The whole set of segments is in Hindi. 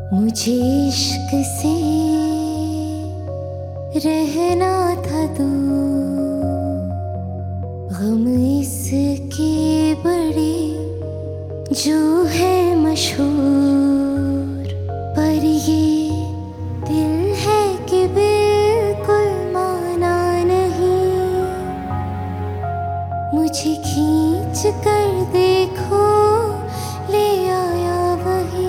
मुझे इश्क से रहना था दूर, गम इसके बड़े जो है मशहूर, पर ये दिल है कि बिल्कुल माना नहीं। मुझे खींच कर देखो ले आया वही,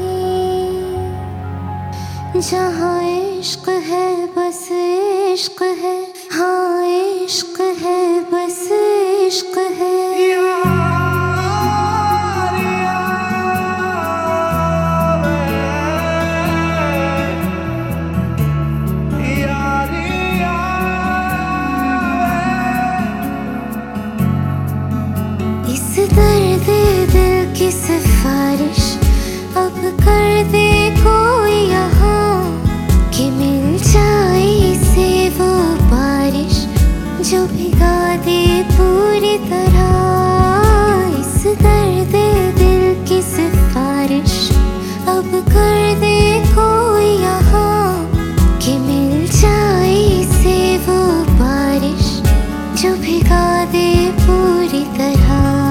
जहाँ इश्क है बस इश्क है, हाँ इश्क है बस इश्क है। इस दर्द दिल की सिफारिश अब कर दे कोई यहाँ, कि मिल जाए इसे वो बारिश जो भिगा दे पूरी तरह। इस दर्द दिल की सिफारिश अब कर दे कोई यहाँ, कि मिल जाए इसे वो बारिश जो भिगा दे पूरी तरह।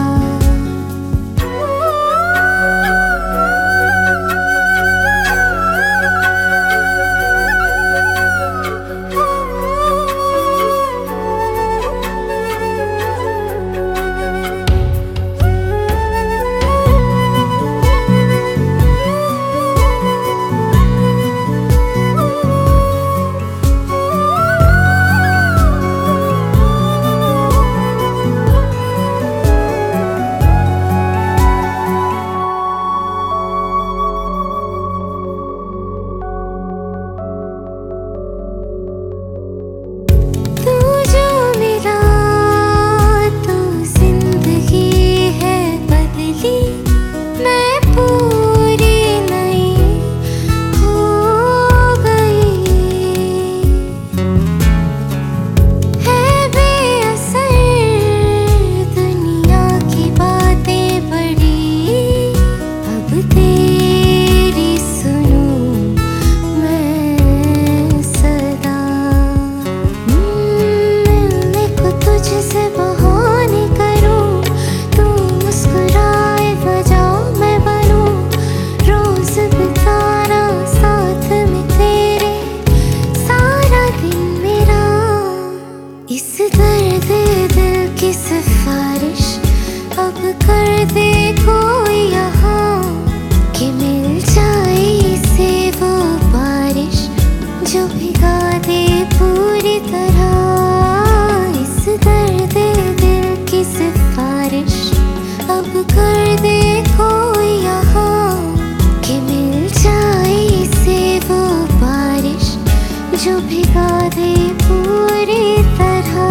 इस दर्द दिल की सिफारिश अब कर दे कोई यहाँ, कि मिल जाए इसे वो बारिश जो भिगा दे पूरी तरह। इस दर्द दिल की सिफारिश अब कर दे कोई यहाँ, कि मिल जाए इसे वो बारिश जो भिगा दे पूरी तरह।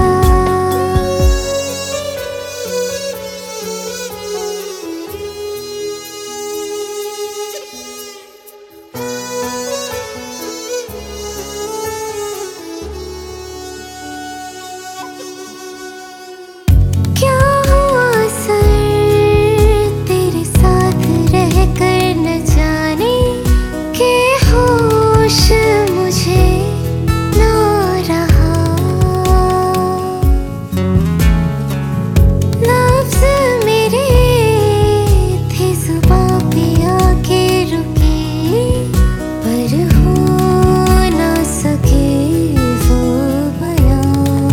क्या हुआ सर तेरे साथ रह कर न जाने के होश मुझे ना रहा। लफ्ज़ मेरे थे ज़ुबां पे आके रुके, पर हो ना सके वो बयां।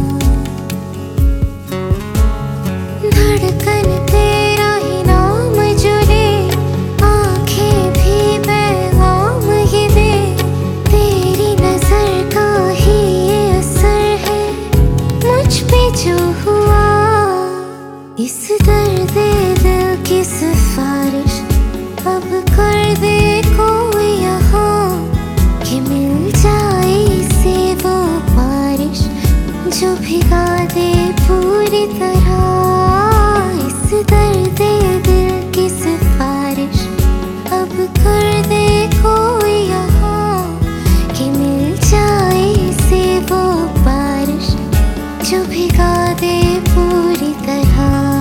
धड़कन तेरा ही नाम जुड़े, आँखें भी पैगाम ये दे, तेरी नजर का ही ये असर है मुझ पे जो हुआ। इस दर्द दिल की सिफारिश अब कर दे कोई यहाँ, कि मिल जाए इसे वो बारिश जो भिगा दे पूरी तरह। इस दर्द दिल की सिफारिश अब कर दे कोई यहाँ, कि मिल जाए इसे वो बारिश जो भिगा दे पूरी तरह।